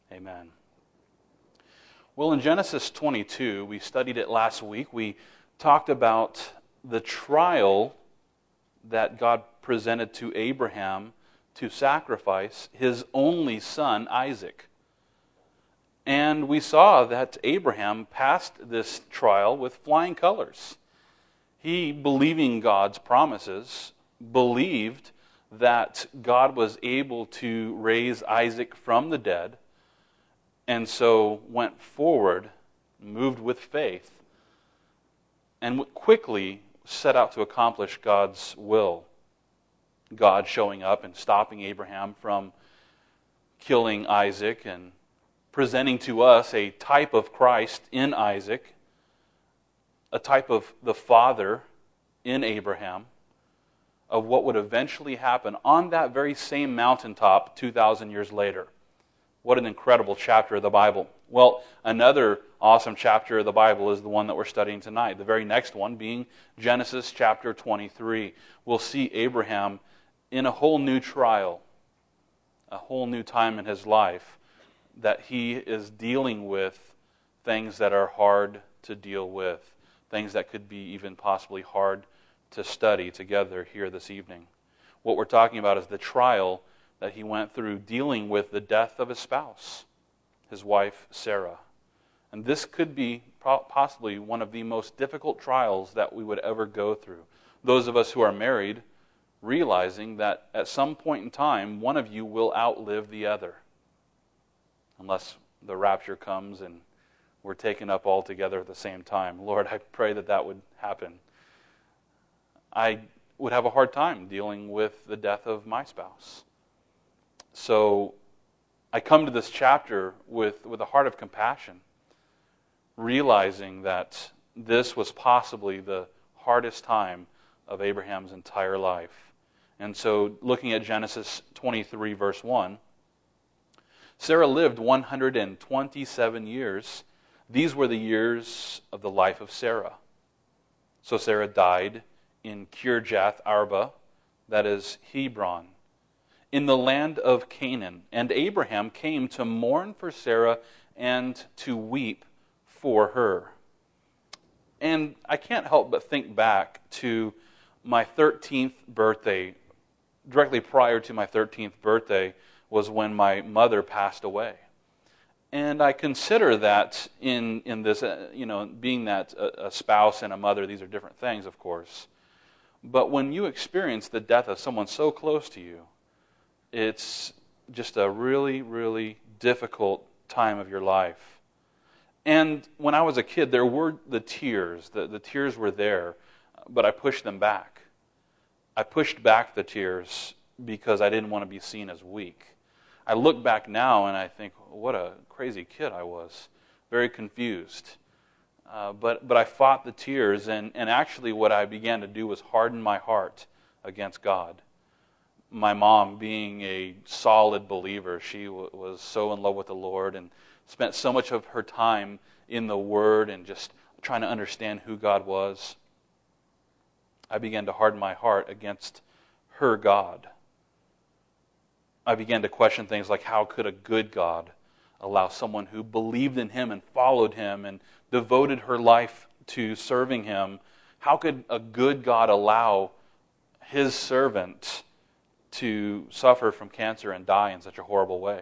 Amen. Well, in Genesis 22, we studied it last week. We talked about the trial that God presented to Abraham to sacrifice his only son, Isaac. And we saw that Abraham passed this trial with flying colors. He, believing God's promises, believed that God was able to raise Isaac from the dead, and so went forward, moved with faith, and quickly set out to accomplish God's will. God showing up and stopping Abraham from killing Isaac and presenting to us a type of Christ in Isaac, a type of the Father in Abraham, of what would eventually happen on that very same mountaintop 2,000 years later. What an incredible chapter of the Bible. Well, another awesome chapter of the Bible is the one that we're studying tonight. The very next one being Genesis chapter 23. We'll see Abraham in a whole new trial, a whole new time in his life, that he is dealing with things that are hard to deal with, things that could be even possibly hard to study together here this evening. What we're talking about is the trial that he went through dealing with the death of his spouse, his wife Sarah. And this could be possibly one of the most difficult trials that we would ever go through. Those of us who are married, realizing that at some point in time, one of you will outlive the other. Unless the rapture comes and we're taken up all together at the same time. Lord, I pray that that would happen. I would have a hard time dealing with the death of my spouse. So I come to this chapter with a heart of compassion, realizing that this was possibly the hardest time of Abraham's entire life. And so looking at Genesis 23, verse 1, Sarah lived 127 years. These were the years of the life of Sarah. So Sarah died in Kirjath Arba, that is Hebron, in the land of Canaan. And Abraham came to mourn for Sarah and to weep for her. And I can't help but think back to my 13th birthday. Directly prior to my 13th birthday was when my mother passed away. And I consider that in this, being that a spouse and a mother, these are different things, of course. But when you experience the death of someone so close to you, it's just a really, really difficult time of your life. And when I was a kid, there were the tears. The tears were there, but I pushed them back. I pushed back the tears because I didn't want to be seen as weak. I look back now and I think, what a crazy kid I was. Very confused. But I fought the tears, and actually what I began to do was harden my heart against God. My mom, being a solid believer, she was so in love with the Lord and spent so much of her time in the Word and just trying to understand who God was. I began to harden my heart against her God. I began to question things like, how could a good God allow someone who believed in Him and followed Him and devoted her life to serving Him, how could a good God allow His servant to suffer from cancer and die in such a horrible way?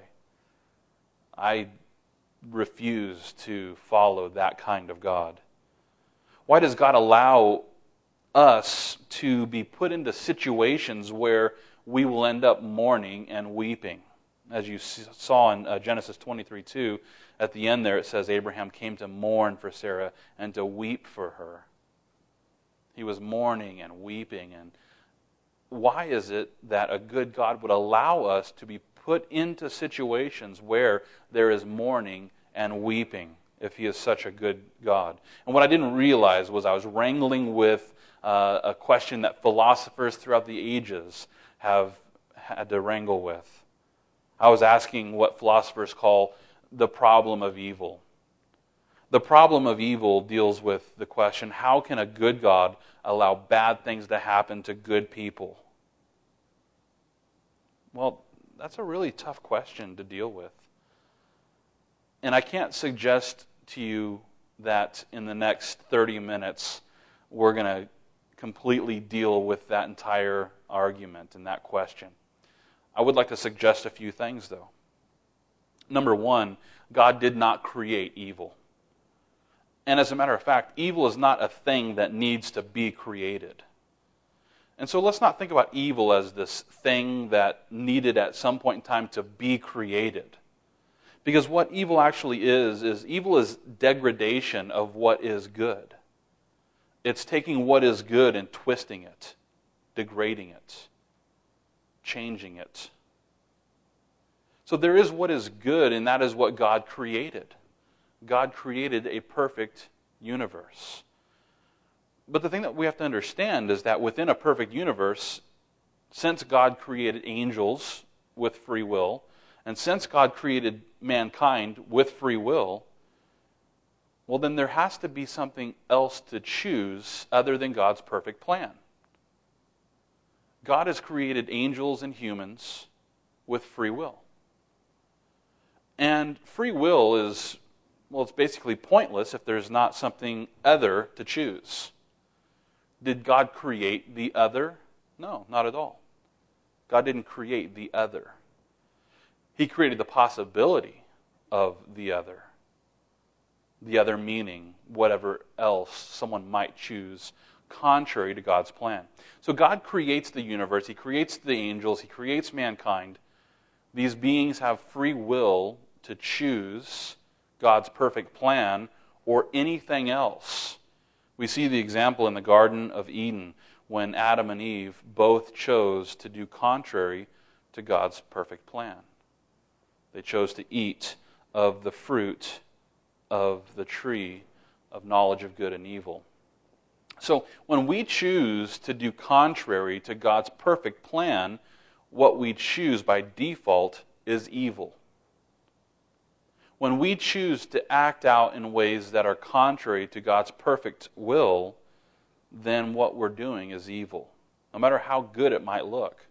I refuse to follow that kind of God. Why does God allow us to be put into situations where we will end up mourning and weeping? As you saw in Genesis 23:2, at the end there it says Abraham came to mourn for Sarah and to weep for her. He was mourning and weeping. And why is it that a good God would allow us to be put into situations where there is mourning and weeping if He is such a good God? And what I didn't realize was I was wrangling with a question that philosophers throughout the ages have had to wrangle with. I was asking what philosophers call the problem of evil. The problem of evil deals with the question, how can a good God allow bad things to happen to good people? Well, that's a really tough question to deal with. And I can't suggest to you that in the next 30 minutes we're going to completely deal with that entire argument and that question. I would like to suggest a few things, though. Number one, God did not create evil. And as a matter of fact, evil is not a thing that needs to be created. And so let's not think about evil as this thing that needed at some point in time to be created. Because what evil actually is evil is degradation of what is good. It's taking what is good and twisting it, degrading it, changing it. So there is what is good, and that is what God created. God created a perfect universe. But the thing that we have to understand is that within a perfect universe, since God created angels with free will, and since God created mankind with free will, well, then there has to be something else to choose other than God's perfect plan. God has created angels and humans with free will. And free will is, well, it's basically pointless if there's not something other to choose. Did God create the other? No, not at all. God didn't create the other. He created the possibility of the other. The other meaning whatever else someone might choose contrary to God's plan. So God creates the universe. He creates the angels. He creates mankind. These beings have free will to choose God's perfect plan or anything else. We see the example in the Garden of Eden when Adam and Eve both chose to do contrary to God's perfect plan. They chose to eat of the fruit of the tree of knowledge of good and evil. So when we choose to do contrary to God's perfect plan, what we choose by default is evil. When we choose to act out in ways that are contrary to God's perfect will, then what we're doing is evil, no matter how good it might look.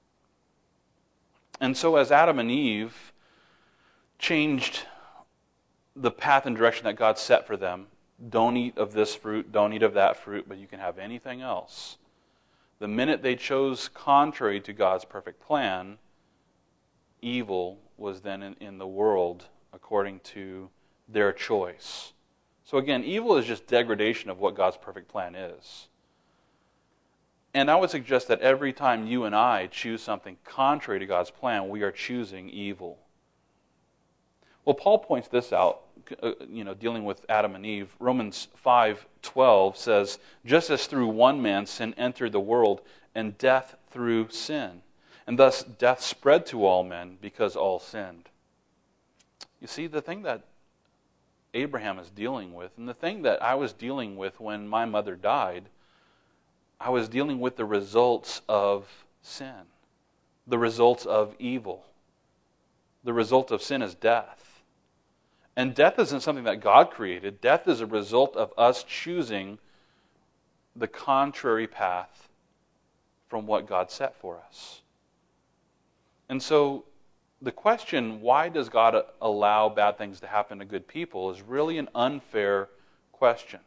And so as Adam and Eve changed the path and direction that God set for them, don't eat of this fruit, don't eat of that fruit, but you can have anything else. The minute they chose contrary to God's perfect plan, evil was then in the world according to their choice. So again, evil is just degradation of what God's perfect plan is. And I would suggest that every time you and I choose something contrary to God's plan, we are choosing evil. Well, Paul points this out, dealing with Adam and Eve. Romans 5:12 says, just as through one man sin entered the world, and death through sin. And thus death spread to all men because all sinned. You see, the thing that Abraham is dealing with, and the thing that I was dealing with when my mother died, I was dealing with the results of sin, the results of evil. The result of sin is death. And death isn't something that God created. Death is a result of us choosing the contrary path from what God set for us. And so the question, why does God allow bad things to happen to good people, is really an unfair question.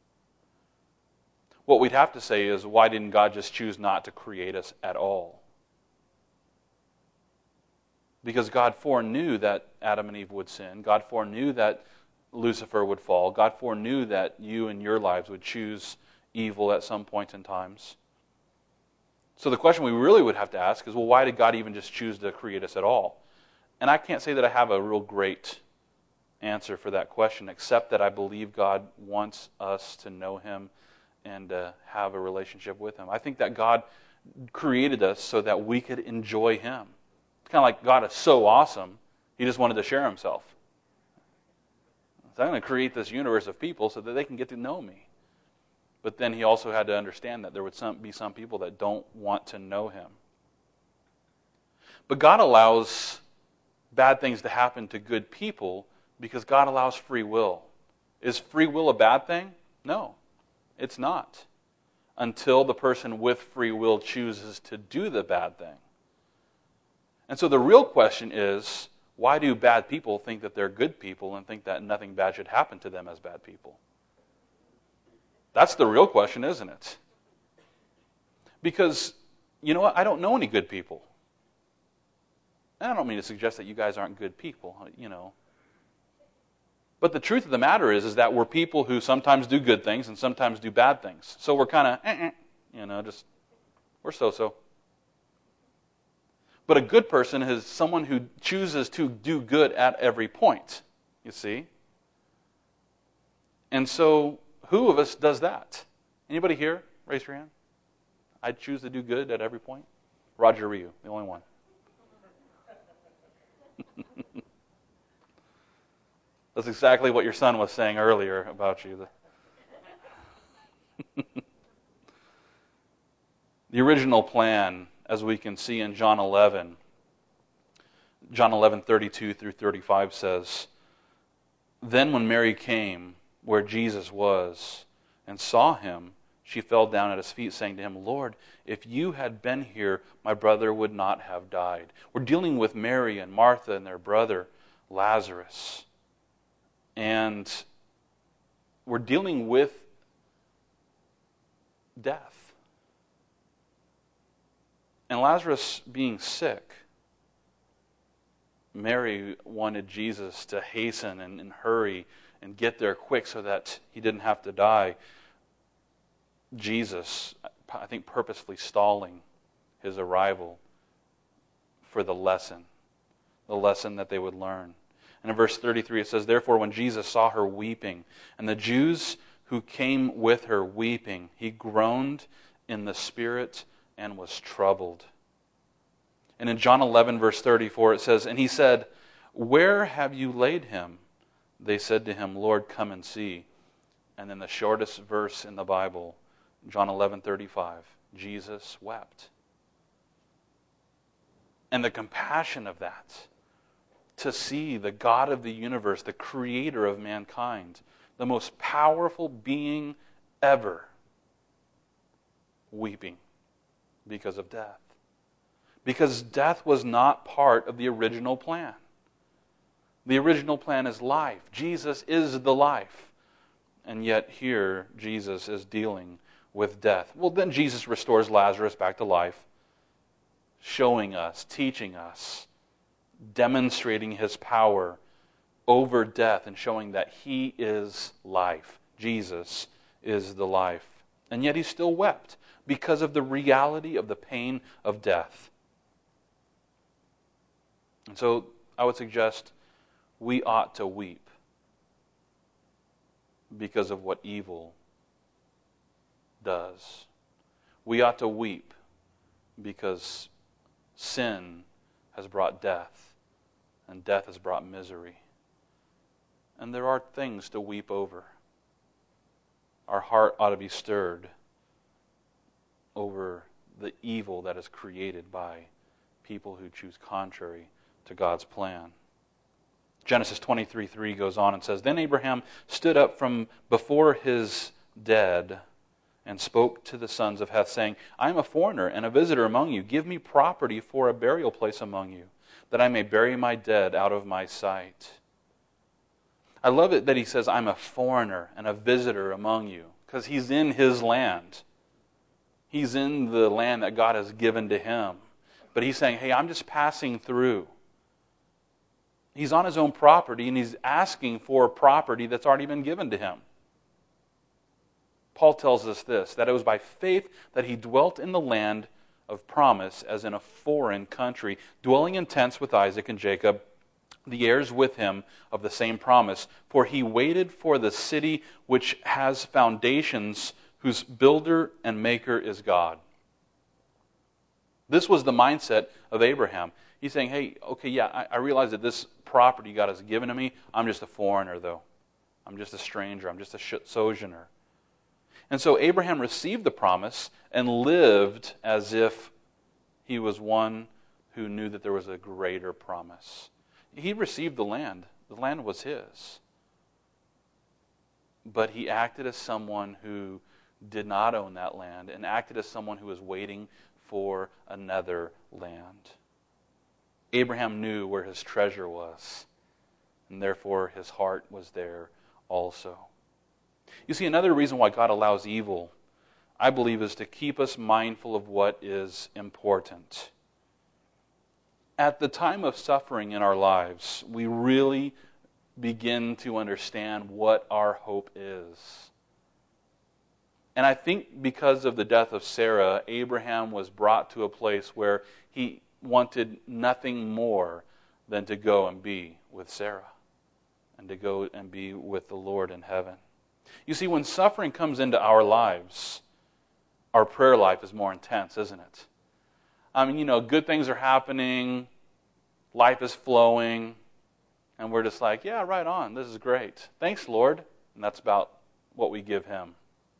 What we'd have to say is, why didn't God just choose not to create us at all? Because God foreknew that Adam and Eve would sin. God foreknew that Lucifer would fall. God foreknew that you and your lives would choose evil at some point in times. So the question we really would have to ask is, well, why did God even just choose to create us at all? And I can't say that I have a real great answer for that question, except that I believe God wants us to know Him and have a relationship with Him. I think that God created us so that we could enjoy Him. It's kind of like God is so awesome, He just wanted to share Himself. So I'm going to create this universe of people so that they can get to know me. But then He also had to understand that there would be some people that don't want to know Him. But God allows bad things to happen to good people because God allows free will. Is free will a bad thing? No, it's not. Until the person with free will chooses to do the bad thing. And so the real question is, why do bad people think that they're good people and think that nothing bad should happen to them as bad people? That's the real question, isn't it? Because, you know what? I don't know any good people. And I don't mean to suggest that you guys aren't good people, you know. But the truth of the matter is that we're people who sometimes do good things and sometimes do bad things. So we're kind of, just, we're so-so. But a good person is someone who chooses to do good at every point, you see. And so, who of us does that? Anybody here? Raise your hand. I choose to do good at every point. Roger Ryu, the only one. That's exactly what your son was saying earlier about you. The original plan, as we can see in John 11:32 through 35 says, "Then when Mary came where Jesus was and saw him, she fell down at his feet, saying to him, 'Lord, if you had been here, my brother would not have died.'" We're dealing with Mary and Martha and their brother Lazarus. And we're dealing with death. And Lazarus being sick, Mary wanted Jesus to hasten and hurry and get there quick so that he didn't have to die. Jesus, I think, purposefully stalling his arrival for the lesson that they would learn. And in verse 33 it says, "Therefore when Jesus saw her weeping, and the Jews who came with her weeping, he groaned in the spirit and was troubled." And in John 11 verse 34 it says, "And he said, 'Where have you laid him?' They said to him, 'Lord, come and see.'" And then the shortest verse in the Bible, John 11:35, Jesus wept. And the compassion of that, to see the God of the universe, the creator of mankind, the most powerful being ever, weeping because of death. Because death was not part of the original plan. The original plan is life. Jesus is the life. And yet here, Jesus is dealing with death. Well, then Jesus restores Lazarus back to life, showing us, teaching us, demonstrating his power over death and showing that he is life. Jesus is the life. And yet he still wept because of the reality of the pain of death. And so I would suggest we ought to weep because of what evil does. We ought to weep because sin has brought death, and death has brought misery. And there are things to weep over. Our heart ought to be stirred over the evil that is created by people who choose contrary to God's plan. Genesis 23:3 goes on and says, "Then Abraham stood up from before his dead and spoke to the sons of Heth, saying, 'I am a foreigner and a visitor among you. Give me property for a burial place among you, that I may bury my dead out of my sight.'" I love it that he says, "I'm a foreigner and a visitor among you," because he's in his land. He's in the land that God has given to him. But he's saying, "Hey, I'm just passing through." He's on his own property, and he's asking for property that's already been given to him. Paul tells us this, that it was by faith that he dwelt in the land of promise as in a foreign country, dwelling in tents with Isaac and Jacob, the heirs with him of the same promise. For he waited for the city which has foundations, whose builder and maker is God. This was the mindset of Abraham. He's saying, "Hey, okay, yeah, I realize that this property God has given to me, I'm just a foreigner, though. I'm just a stranger. I'm just a sojourner." And so Abraham received the promise and lived as if he was one who knew that there was a greater promise. He received the land. The land was his. But he acted as someone who did not own that land and acted as someone who was waiting for another land. Abraham knew where his treasure was, and therefore his heart was there also. You see, another reason why God allows evil, I believe, is to keep us mindful of what is important. At the time of suffering in our lives, we really begin to understand what our hope is. And I think because of the death of Sarah, Abraham was brought to a place where he wanted nothing more than to go and be with Sarah and to go and be with the Lord in heaven. You see, when suffering comes into our lives, our prayer life is more intense, isn't it? I mean, good things are happening, life is flowing, and we're just like, yeah, right on, this is great. Thanks, Lord. And that's about what we give Him.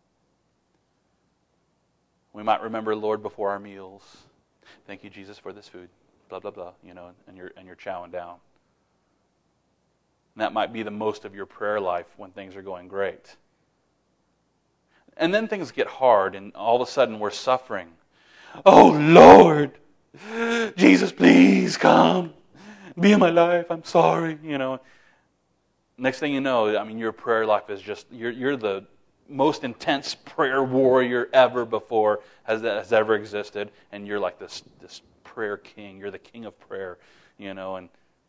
We might remember, Lord, before our meals. Thank you, Jesus, for this food. Blah, blah, blah, and you're chowing down. And that might be the most of your prayer life when things are going great. And then things get hard, and all of a sudden we're suffering. Oh, Lord, Jesus, please come. Be in my life. I'm sorry, Next thing you know, your prayer life is just, you're the most intense prayer warrior ever before has ever existed, and you're like this prayer king. You're the king of prayer, and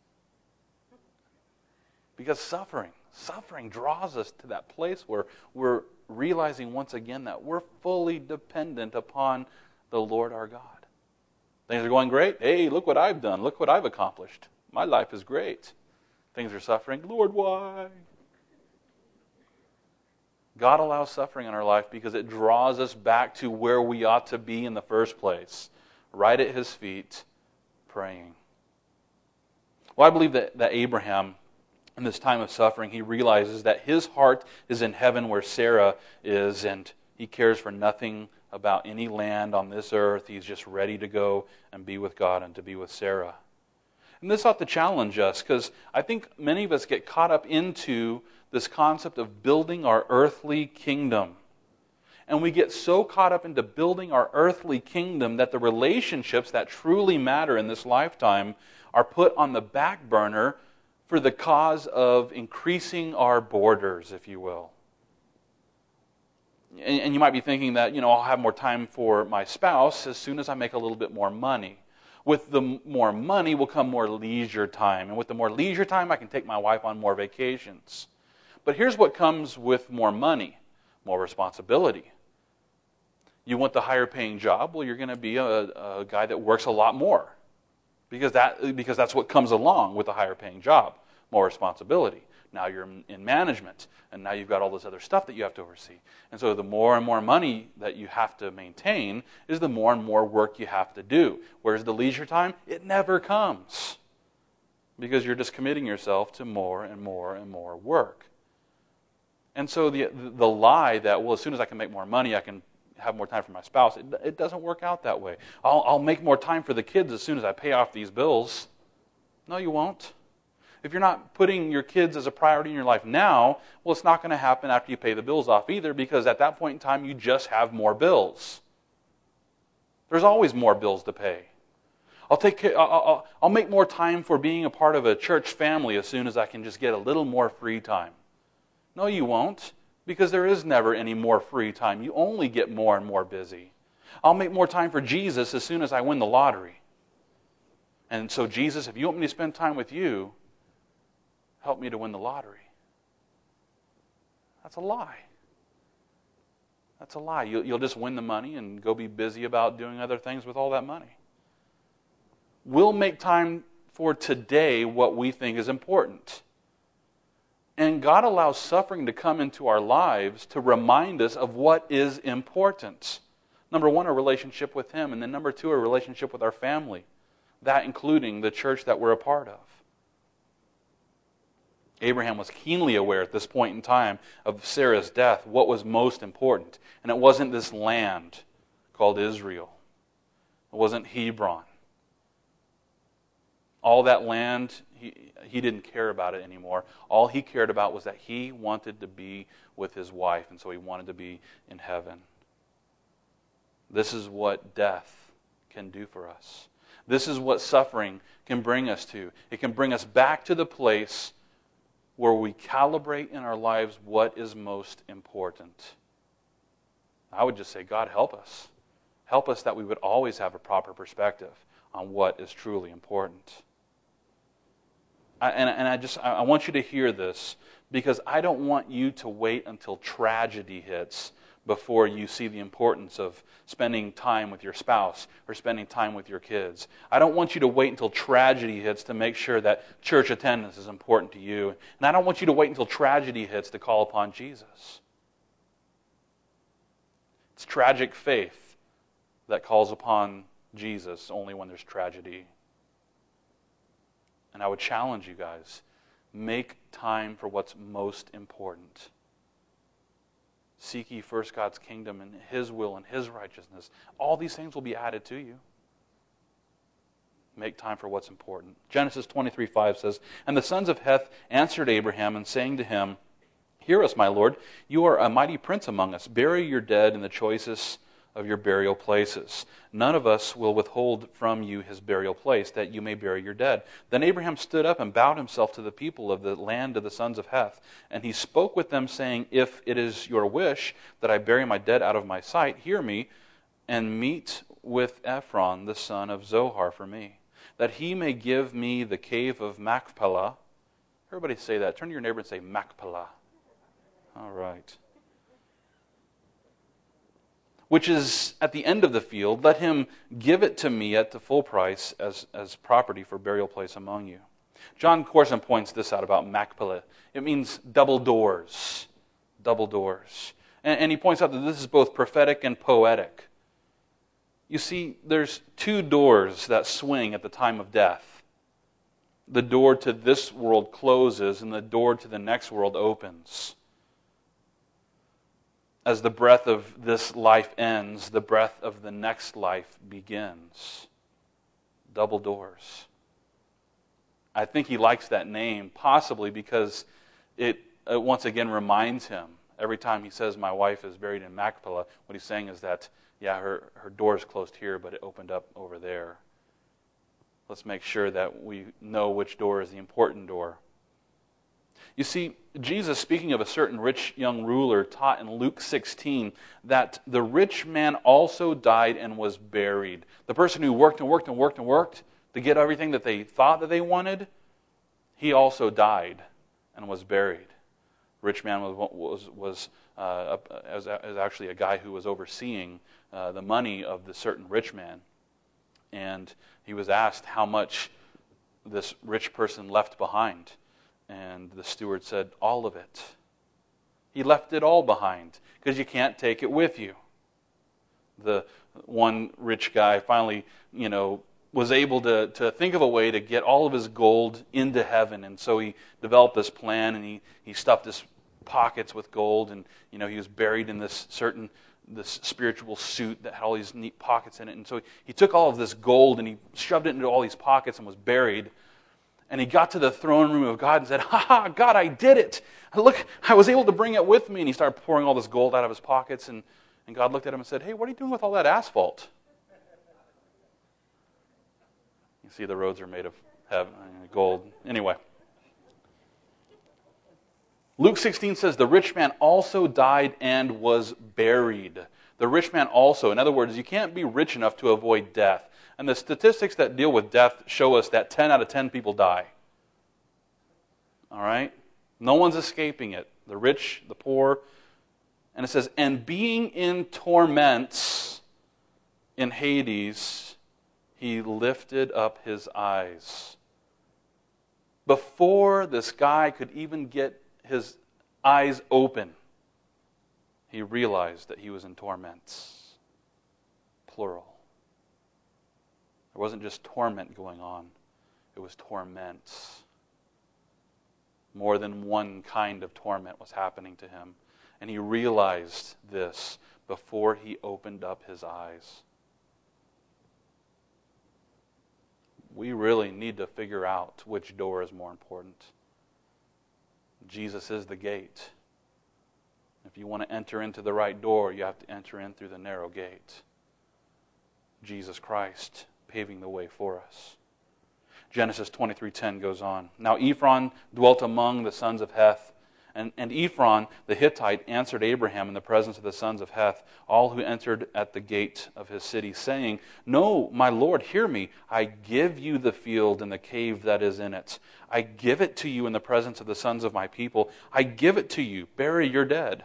because suffering draws us to that place where we're realizing once again that we're fully dependent upon the Lord our God. Things are going great. Hey, look what I've done. Look what I've accomplished. My life is great. Things are suffering. Lord, why? God allows suffering in our life because it draws us back to where we ought to be in the first place, right at His feet, praying. Well, I believe that Abraham, in this time of suffering, he realizes that his heart is in heaven where Sarah is, and he cares for nothing about any land on this earth. He's just ready to go and be with God and to be with Sarah. And this ought to challenge us, because I think many of us get caught up into this concept of building our earthly kingdom. And we get so caught up into building our earthly kingdom that the relationships that truly matter in this lifetime are put on the back burner for the cause of increasing our borders, if you will. And you might be thinking that, I'll have more time for my spouse as soon as I make a little bit more money. With the more money will come more leisure time. And with the more leisure time, I can take my wife on more vacations. But here's what comes with more money: more responsibility. You want the higher paying job? Well, you're going to be a guy that works a lot more. Because that's what comes along with a higher paying job: more responsibility. Now you're in management, and now you've got all this other stuff that you have to oversee. And so the more and more money that you have to maintain is the more and more work you have to do. Whereas the leisure time, it never comes, because you're just committing yourself to more and more and more work. And so the lie that, well, as soon as I can make more money, I can have more time for my spouse, it doesn't work out that way. I'll make more time for the kids as soon as I pay off these bills. No, you won't. If you're not putting your kids as a priority in your life now, well, it's not going to happen after you pay the bills off either, because at that point in time, you just have more bills. There's always more bills to pay. I'll make more time for being a part of a church family as soon as I can just get a little more free time. No, you won't, because there is never any more free time. You only get more and more busy. I'll make more time for Jesus as soon as I win the lottery. And so, Jesus, if you want me to spend time with you, help me to win the lottery. That's a lie. That's a lie. You'll just win the money and go be busy about doing other things with all that money. We'll make time for today what we think is important. And God allows suffering to come into our lives to remind us of what is important. Number one, a relationship with Him. And then number two, a relationship with our family. That including the church that we're a part of. Abraham was keenly aware at this point in time of Sarah's death, what was most important. And it wasn't this land called Israel. It wasn't Hebron. All that land, he didn't care about it anymore. All he cared about was that he wanted to be with his wife, and so he wanted to be in heaven. This is what death can do for us. This is what suffering can bring us to. It can bring us back to the place where we calibrate in our lives what is most important. I would just say, God, help us. Help us that we would always have a proper perspective on what is truly important. I want you to hear this, because I don't want you to wait until tragedy hits before you see the importance of spending time with your spouse or spending time with your kids. I don't want you to wait until tragedy hits to make sure that church attendance is important to you. And I don't want you to wait until tragedy hits to call upon Jesus. It's tragic faith that calls upon Jesus only when there's tragedy. And I would challenge you guys, make time for what's most important. Seek ye first God's kingdom and His will and His righteousness. All these things will be added to you. Make time for what's important. Genesis 23:5 says, "And the sons of Heth answered Abraham, and saying to him, Hear us, my Lord, you are a mighty prince among us. Bury your dead in the choicest of your burial places. None of us will withhold from you his burial place, that you may bury your dead. Then Abraham stood up and bowed himself to the people of the land of the sons of Heth. And he spoke with them, saying, If it is your wish that I bury my dead out of my sight, hear me, and meet with Ephron the son of Zohar for me, that he may give me the cave of Machpelah." Everybody say that. Turn to your neighbor and say, Machpelah. All right. "Which is at the end of the field. Let him give it to me at the full price as property for burial place among you." John Corson points this out about Machpelah. It means double doors. Double doors. And he points out that this is both prophetic and poetic. You see, there's two doors that swing at the time of death. The door to this world closes and the door to the next world opens. As the breath of this life ends, the breath of the next life begins. Double doors. I think he likes that name, possibly because it once again reminds him, every time he says, "My wife is buried in Machpelah," what he's saying is that, yeah, her door is closed here, but it opened up over there. Let's make sure that we know which door is the important door. You see, Jesus, speaking of a certain rich young ruler, taught in Luke 16 that the rich man also died and was buried. The person who worked and worked and worked and worked to get everything that they thought that they wanted, he also died and was buried. Rich man was actually a guy who was overseeing the money of the certain rich man. And he was asked how much this rich person left behind. And the steward said, "All of it." He left it all behind because you can't take it with you. The one rich guy finally, was able to think of a way to get all of his gold into heaven. And so he developed this plan, and he stuffed his pockets with gold. And, he was buried in this spiritual suit that had all these neat pockets in it. And so he took all of this gold and he shoved it into all these pockets and was buried. And he got to the throne room of God and said, "Ha ha, God, I did it. Look, I was able to bring it with me." And he started pouring all this gold out of his pockets. And God looked at him and said, "Hey, what are you doing with all that asphalt?" You see, the roads are made of gold. Anyway. Luke 16 says, "The rich man also died and was buried." The rich man also. In other words, you can't be rich enough to avoid death. And the statistics that deal with death show us that 10 out of 10 people die. All right? No one's escaping it. The rich, the poor. And it says, "And being in torments in Hades, he lifted up his eyes." Before this guy could even get his eyes open, he realized that he was in torments. Plural. There wasn't just torment going on. It was torments. More than one kind of torment was happening to him. And he realized this before he opened up his eyes. We really need to figure out which door is more important. Jesus is the gate. If you want to enter into the right door, you have to enter in through the narrow gate. Jesus Christ paving the way for us. Genesis 23:10 goes on. Now Ephron dwelt among the sons of Heth, and Ephron the Hittite answered Abraham in the presence of the sons of Heth, all who entered at the gate of his city, saying, No, my Lord, hear me. I give you the field and the cave that is in it. I give it to you in the presence of the sons of my people. I give it to you. Bury your dead.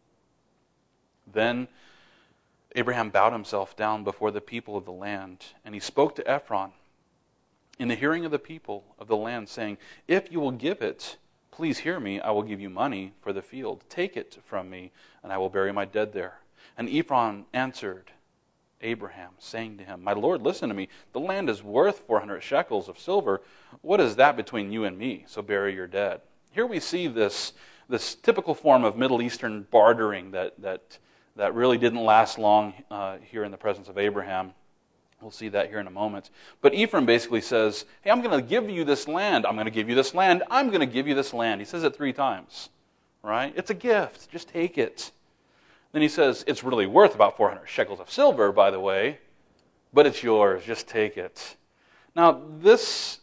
Then Abraham bowed himself down before the people of the land, and he spoke to Ephron in the hearing of the people of the land, saying, If you will give it, please hear me, I will give you money for the field. Take it from me, and I will bury my dead there. And Ephron answered Abraham, saying to him, My Lord, listen to me. The land is worth 400 shekels of silver. What is that between you and me? So bury your dead. Here we see this typical form of Middle Eastern bartering that really didn't last long here in the presence of Abraham. We'll see that here in a moment. But Ephron basically says, hey, I'm going to give you this land. I'm going to give you this land. I'm going to give you this land. He says it 3 times, right? It's a gift. Just take it. Then he says, it's really worth about 400 shekels of silver, by the way, but it's yours. Just take it. Now, this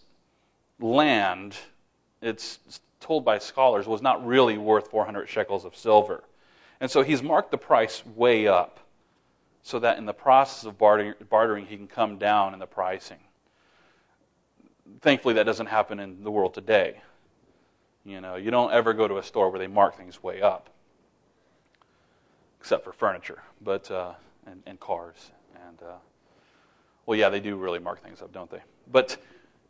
land, it's told by scholars, was not really worth 400 shekels of silver. And so he's marked the price way up, so that in the process of bartering, he can come down in the pricing. Thankfully, that doesn't happen in the world today. You don't ever go to a store where they mark things way up, except for furniture, but and cars, and well, yeah, they do really mark things up, don't they? But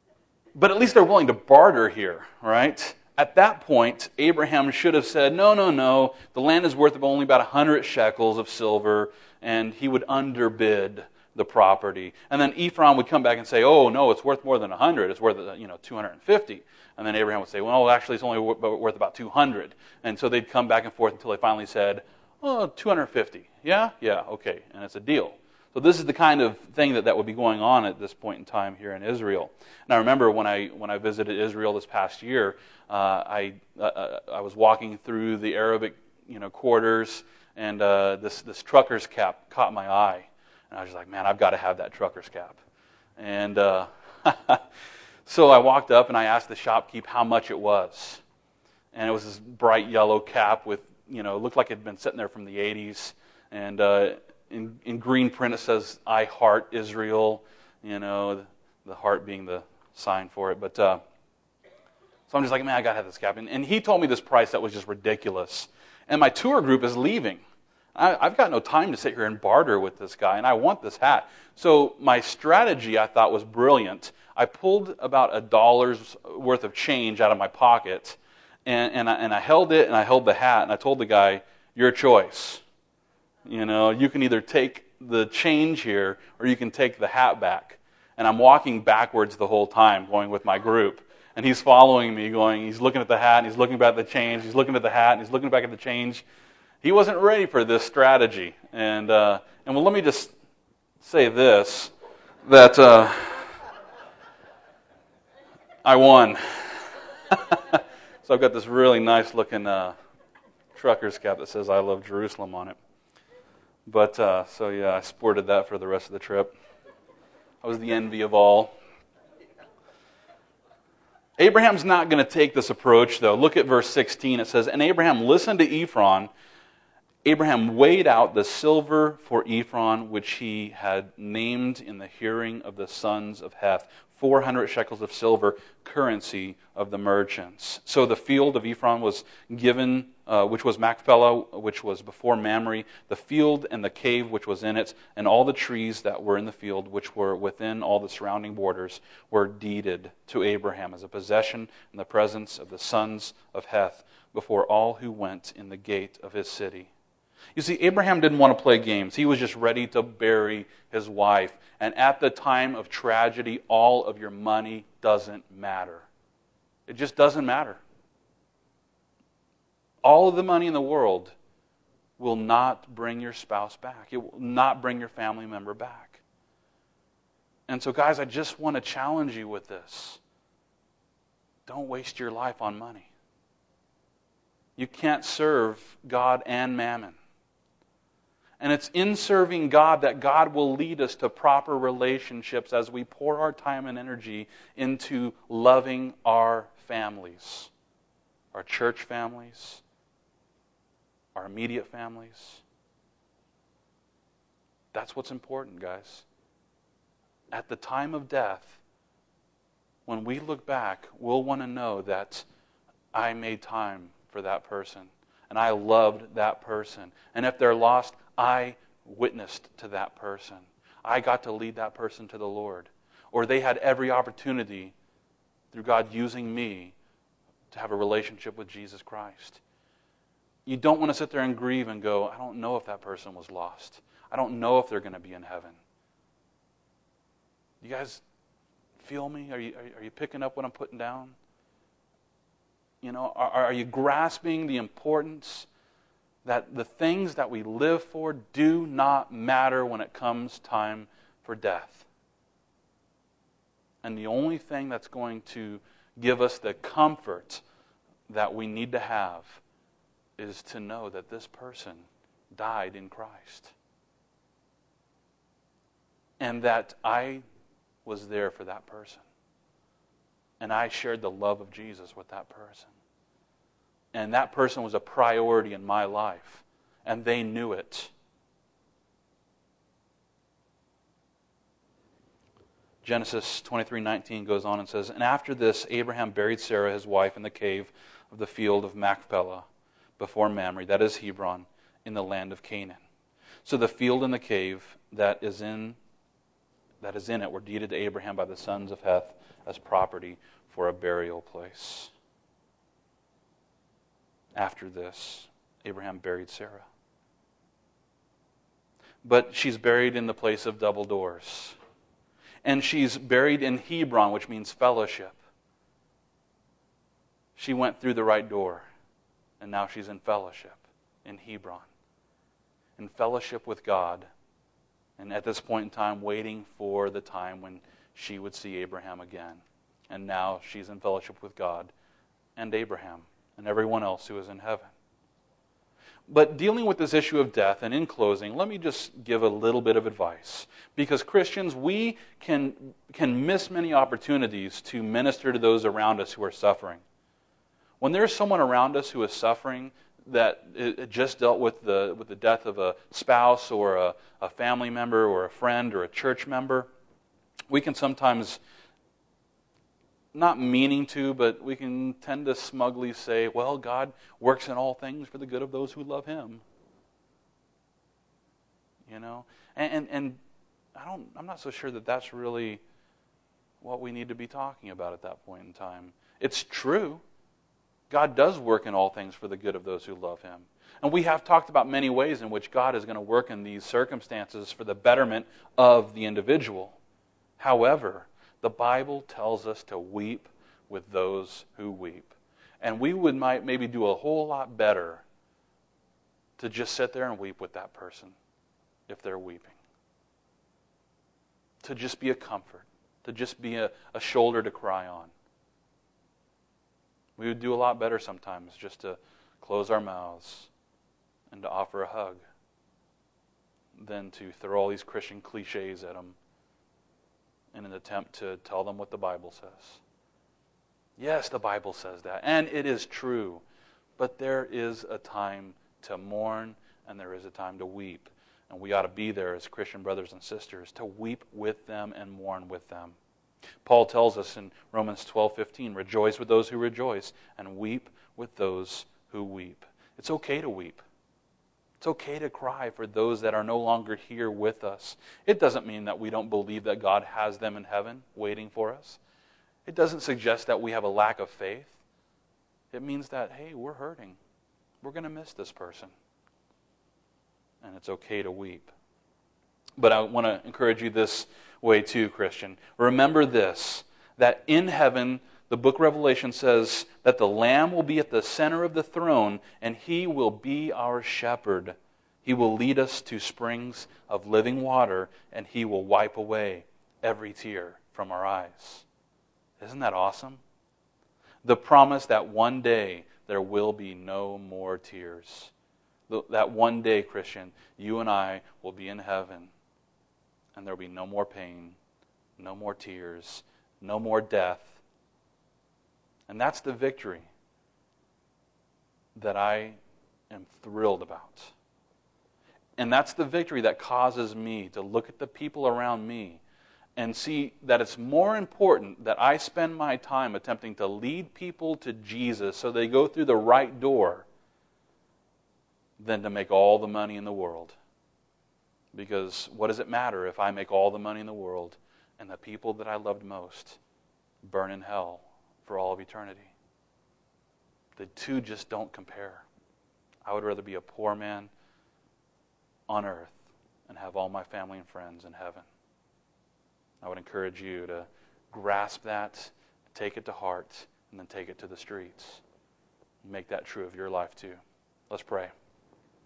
at least they're willing to barter here, right? At that point, Abraham should have said, no, the land is worth only about 100 shekels of silver, and he would underbid the property. And then Ephron would come back and say, oh, no, it's worth more than 100. It's worth 250. And then Abraham would say, well, actually, it's only worth about 200. And so they'd come back and forth until they finally said, oh, 250. Yeah, okay, and it's a deal. So this is the kind of thing that would be going on at this point in time here in Israel. And I remember when I visited Israel this past year, I was walking through the Arabic quarters, and this trucker's cap caught my eye, and I was just like, man, I've got to have that trucker's cap. And so I walked up and I asked the shopkeep how much it was, and it was this bright yellow cap with it looked like it had been sitting there from the 80s, and in green print it says, I heart Israel, the heart being the sign for it. But so I'm just like, man, I got to have this cap. And he told me this price that was just ridiculous. And my tour group is leaving. I've got no time to sit here and barter with this guy, and I want this hat. So my strategy, I thought, was brilliant. I pulled about $1 worth of change out of my pocket, and I held it, and I held the hat, and I told the guy, your choice. You can either take the change here, or you can take the hat back. And I'm walking backwards the whole time, going with my group. And he's following me, he's looking at the hat, and he's looking back at the change, he's looking at the hat, and he's looking back at the change. He wasn't ready for this strategy. And well, let me just say this, that I won. So I've got this really nice looking trucker's cap that says I love Jerusalem on it. But, so yeah, I sported that for the rest of the trip. I was the envy of all. Abraham's not going to take this approach, though. Look at verse 16. It says, And Abraham listened to Ephron. Abraham weighed out the silver for Ephron, which he had named in the hearing of the sons of Heth, 400 shekels of silver, currency of the merchants. So the field of Ephron was given, which was Machpelah, which was before Mamre, the field and the cave which was in it, and all the trees that were in the field, which were within all the surrounding borders, were deeded to Abraham as a possession in the presence of the sons of Heth, before all who went in the gate of his city. You see, Abraham didn't want to play games. He was just ready to bury his wife. And at the time of tragedy, all of your money doesn't matter. It just doesn't matter. All of the money in the world will not bring your spouse back. It will not bring your family member back. And so, guys, I just want to challenge you with this. Don't waste your life on money. You can't serve God and mammon. And it's in serving God that God will lead us to proper relationships as we pour our time and energy into loving our families, our church families, our immediate families. That's what's important, guys. At the time of death, when we look back, we'll want to know that I made time for that person, and I loved that person. And if they're lost, I witnessed to that person. I got to lead that person to the Lord. Or they had every opportunity through God using me to have a relationship with Jesus Christ. You don't want to sit there and grieve and go, I don't know if that person was lost. I don't know if they're going to be in heaven. You guys feel me? Are you picking up what I'm putting down? You know, are you grasping the importance that the things that we live for do not matter when it comes time for death? And the only thing that's going to give us the comfort that we need to have is to know that this person died in Christ. And that I was there for that person. And I shared the love of Jesus with that person. And that person was a priority in my life. And they knew it. Genesis 23:19 goes on and says, And after this, Abraham buried Sarah, his wife, in the cave of the field of Machpelah, before Mamre, that is Hebron, in the land of Canaan. So the field and the cave that is in it were deeded to Abraham by the sons of Heth as property for a burial place. After this, Abraham buried Sarah. But she's buried in the place of double doors. And she's buried in Hebron, which means fellowship. She went through the right door, and now she's in fellowship in Hebron. In fellowship with God. And at this point in time, waiting for the time when she would see Abraham again. And now she's in fellowship with God and Abraham and everyone else who is in heaven. But dealing with this issue of death, and in closing, let me just give a little bit of advice. Because Christians, we can miss many opportunities to minister to those around us who are suffering. When there's someone around us who is suffering, that it just dealt with the death of a spouse or a family member or a friend or a church member, we can sometimes, not meaning to, but we can tend to smugly say, well, God works in all things for the good of those who love Him. You know? And I'm not so sure that that's really what we need to be talking about at that point in time. It's true. God does work in all things for the good of those who love Him. And we have talked about many ways in which God is going to work in these circumstances for the betterment of the individual. However, the Bible tells us to weep with those who weep. And we might maybe do a whole lot better to just sit there and weep with that person if they're weeping. To just be a comfort. To just be a shoulder to cry on. We would do a lot better sometimes just to close our mouths and to offer a hug than to throw all these Christian cliches at them in an attempt to tell them what the Bible says. Yes, the Bible says that, and it is true. But there is a time to mourn, and there is a time to weep. And we ought to be there as Christian brothers and sisters to weep with them and mourn with them. Paul tells us in Romans 12:15, rejoice with those who rejoice, and weep with those who weep. It's okay to weep. It's okay to cry for those that are no longer here with us. It doesn't mean that we don't believe that God has them in heaven waiting for us. It doesn't suggest that we have a lack of faith. It means that, hey, we're hurting. We're going to miss this person. And it's okay to weep. But I want to encourage you this way too, Christian. Remember this, that in heaven, the book of Revelation says that the Lamb will be at the center of the throne, and He will be our shepherd. He will lead us to springs of living water, and He will wipe away every tear from our eyes. Isn't that awesome? The promise that one day there will be no more tears. that one day, Christian, you and I will be in heaven, and there will be no more pain, no more tears, no more death. And that's the victory that I am thrilled about. And that's the victory that causes me to look at the people around me and see that it's more important that I spend my time attempting to lead people to Jesus so they go through the right door than to make all the money in the world. Because what does it matter if I make all the money in the world and the people that I loved most burn in hell for all of eternity? The two just don't compare. I would rather be a poor man on earth and have all my family and friends in heaven. I would encourage you to grasp that, take it to heart, and then take it to the streets. Make that true of your life too. Let's pray.